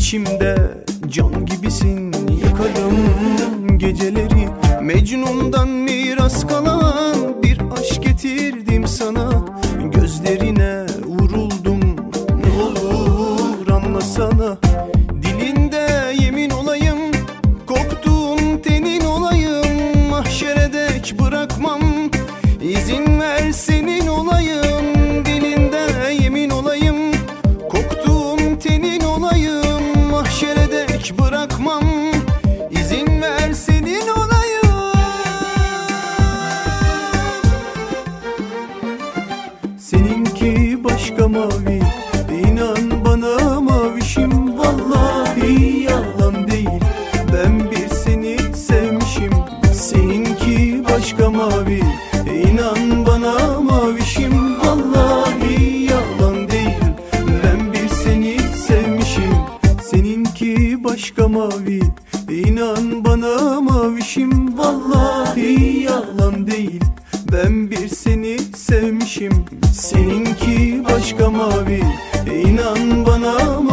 İçimde can gibisin, yakarım geceleri. Mecnun'dan miras kalan bir aşk getirdim sana. Gözlerine vuruldum, ne olur anlasana. Dilinde yemin olayım, koktuğum tenin olayım. Mahşere dek bırakmam, izin ver senin olayım. Dilinde yemin olayım, koktuğum tenin olayım. Mahşere dek bırakmam, izin ver senin olayım. Seninki başka mavi, inan bana mavişim. Vallahi yalan değil, ben bir seni sevmişim. Seninki başka mavi, inan bana mavişim. Vallahi yalan değil, ben bir seni sevmişim. Seninki başka mavi, inan bana mavişim. Vallahi yalan değil, ben bir seni sevmişim. Seninki başka mavi, inan bana